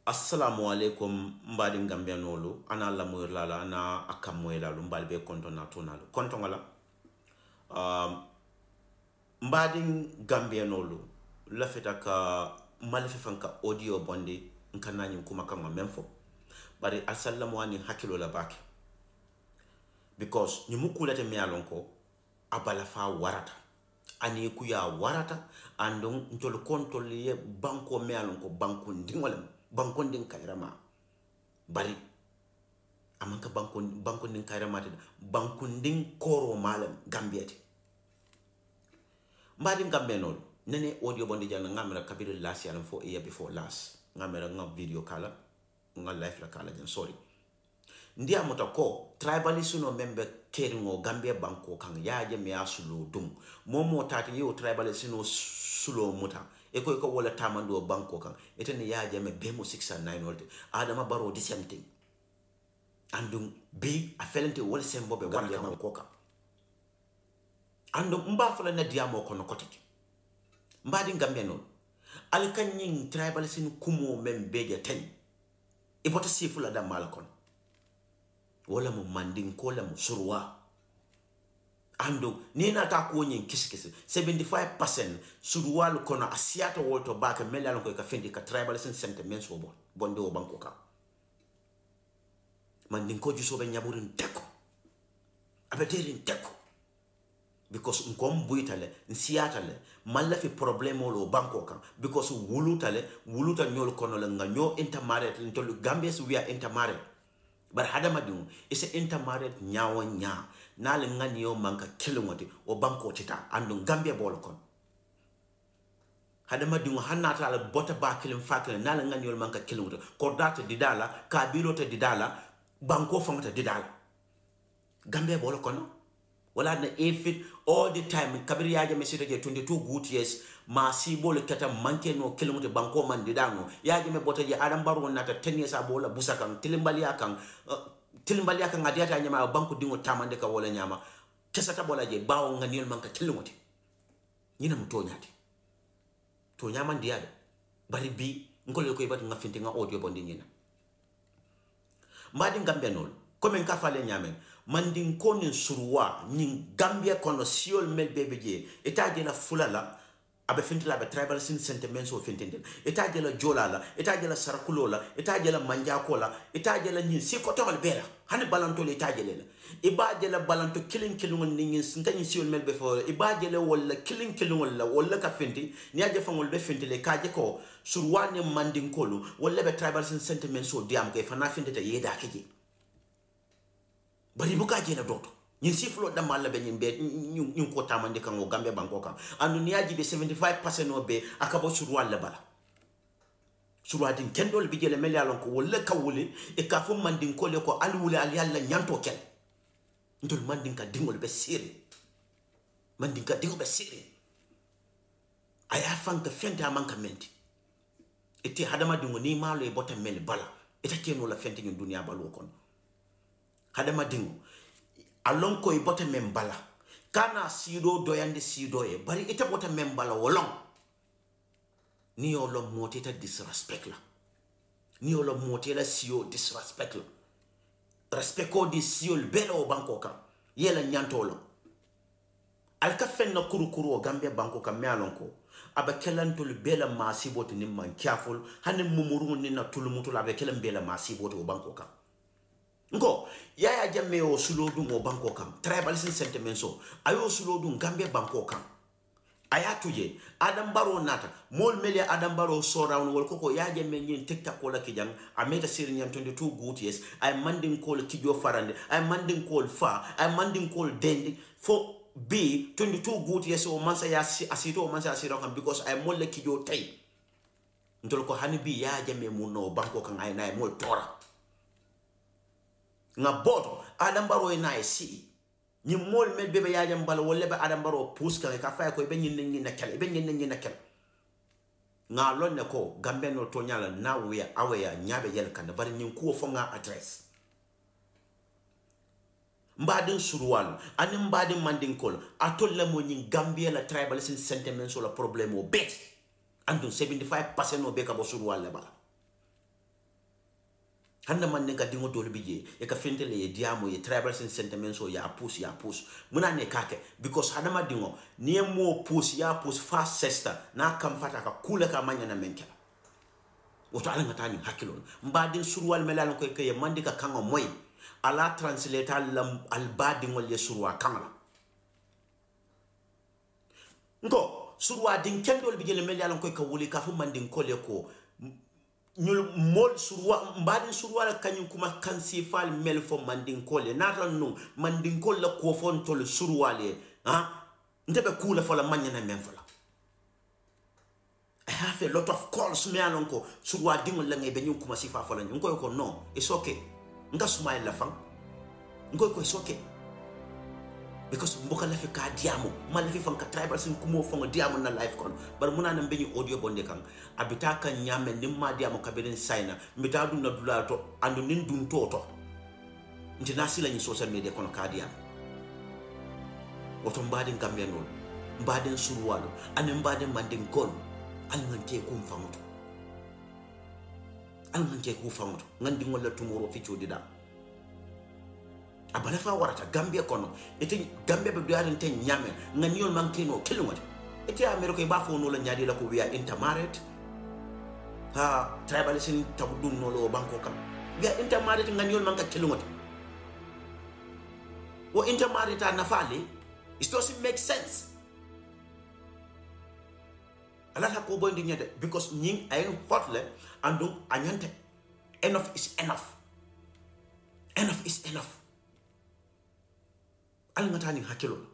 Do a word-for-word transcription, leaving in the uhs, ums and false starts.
Assalamu alaikum mbadi Gambianolu ana la moyla ana akamoyla lu mbali be konto na tonalu konto ngala um mbadi Gambianolu la feta ka malfe fanka audio bondi nkana nyim kuma kama memfo bari assalamu ani hakilo la baki because nyumukulete me alonko abala fa warata ani kuya warata andon ntol kontol ye banko me alonko banko ndingolem banko nding kayrama bari amanka banko banko nding kayrama te banko nding koro malam gambiete mbadi gambenol nene audio bondi jana ngamera kabir last year fo year before last ngamera ngam video kala nga live la kala jan sorry ndia mutako tribalism no member keringo Gambia banko kan yaje me asulo dum momo tati yo tribalism no sulo muta e ko ko wala tamando banko kan etene yaje me bemo six and nine wolte adama baro the same thing andum bi a felente wala sembo be Gambia banko kan andum mba fala na diamo kono kotiki mbadi Gambia non al kanyin tribalism kumo membeje ten e bota sifula da malakon wala mu mandin ko la mu surwa ando ni na ta ko nyin kiskisi seventy-five percent surwa lu kono asiata wolto baka melalo ko ka fendi ka tribalism sentiments wo bon bonde o banko ka mandin ko ju sobe nyaburin teko abeterin teko because nkom buitale nsiatale malla fi problème lo banko kan because wulutale wuluta nyol kono la nga nyo intermarried ntolu Gambia we are intermarried bar hadama dum ise intermarried nyawo nya nale ngani yo manka kilomoti o banko tita andu Gambia bolo kon hadama dum hanata la bota ba kilim fakle nale ngani yo manka kilomoti ko data didala ka bilote didala banko fongta didala Gambia bolo kon wala na efit all the time kabir yaje mesito je twenty-two good years ma si bol kata manke no kilometer banko man didano yaje me bota je adam baro nata ten years abola busakan tilimbali akan uh, tilimbali akan adiata nyama banko dingo tamande ka wala nyama kesata bola je bawo nganil manka kilometer nyina mutonyati to nyama ndiade bari bi ngole ko ibatu ngafinti nga audio bondi nyina mbadi Gambenol comme en kafale nyamen mandin konin surwa nin Gambia kono siol mel bebeje etaje la fulala abe fintila be tribalism sentiments o fintindel etaje la jolala etaje la sarakulola etaje la manjakola etaje la nyin si kotol bela hani balanto le etaje le ibaje la balanto killing killing nin sintani siol mel be fo ibaje la wala killing killing la wala ka finti ni aje fangol be fintile kaje ko surwa ne mandin kolo wala be tribalism sentiments o diam ke fana fintita yeda keje bari buka jena doto nyin siflo da malla be nyin be nyin ko tamande kan o Gambia banko kan anu niaji be seventy-five percent no be akabo surwa la bala surwa din kendol bi jele mel yalon ko wala kawule e ka fu mandin ko le ko alwule al yalla nyanto ken ndol mandin ka dingol be sire mandin ka dingol be sire aya fanka fenta manka menti eti hadama dingo ni malo e bota mel bala eta keno la fenti nyin dunia balo kon hadama dingo alon ko ibota membala kana sido doyande sido e bari ita bota membala wolong ni olo motita disrespect la ni olo motela sio disrespect la respect ko di sio belo banko ka yela nyantolo alka fenna kuru kuru o Gambia banko ka me alon ko aba kelantol bela masiboti ni man careful hanin mumuru ni na tulumutul aba kelan bela masiboti o banko ka ngo yaya jamme o sulodu mo banko kam tribalism sentiments so ayo sulodu Gambia banko kam ayatuje adam baro nata mol mele adam baro so rawn wol koko ya jamme nyin tiktak ko la kijang ameta sirnyan twenty-two good years ay manding ko kijo farande ay manding ko fa ay manding ko dendi fo b twenty-two good years o mansa ya asito o mansa asito kam because ay mol le kijo tay ndol ko hani bi ya jamme mu no banko kam ay nay mol tora nga boto adam baro e na si ni mol mel bebe yaajam bal wala be adam baro pus ka ka fay ko be nyin nyin nakal be nyin nyin nakal nga lon ne ko Gambe no to nyala na we awaya nyabe yel kan bari nyin ko fo nga address mbadin surwal ani mbadin mandin kol atol la mo nyin Gambia la tribalism sentiments so la problème o bet andun seventy-five percent no be ka bo surwal la bala handa man ne ka dingo dole bije e ka fentele ye diamo ye tribal sentiments so ya push ya push muna ne kake because hada ma dingo ni mo push ya push fast sister na kam fata ka kula ka manya na menka woto ala ngata ni hakilon mbadin surwal melal ko ke ye mandika kango moy ala translator lam al badin wal ye surwa kamala ngo surwa din kendol bije le melal ko ka wuli ka fu mandin kole ko ñul mol surwa mbadin surwa la kanyum kuma kansi fal mel fo mandin kole natan no mandin kol la ko fon tol surwa le ha ndebe kula fo la manya na men fo la I have a lot of calls me alon ko surwa dingol la ngay be ñu kuma sifa fo la ñu ko ko no it's okay nga smile la fam ngo ko it's okay because mboka la fi ka diamo mal fi fam ka tribal sin kumo fo diamo na life kon bar muna na beñu audio bonde kan abita kan nyame nim ma diamo kabirin sayna mbita du na dula to andu nin dun to to ntina sila ni social media kon ka diamo woto mbadin gambe non mbadin surwalo anen mbadin mandin kon al ngante kum famuto al ngante ku famuto ngandi ngolla tumoro fi ciodida abala fa warata Gambia kono ete Gambia be doyarin ten nyame ngani yon mankeno kilumati ete America ba fo no la nyaadi la ko wiya intermarried ha tribalism tabudun no lo banko kam wiya intermarried ngani yon manka kilumati wo intermarried ta nafale it doesn't make sense ala ta ko bondi nyade because nying ayen hotle andu anyante enough is enough enough is enough al ngata ni hakilo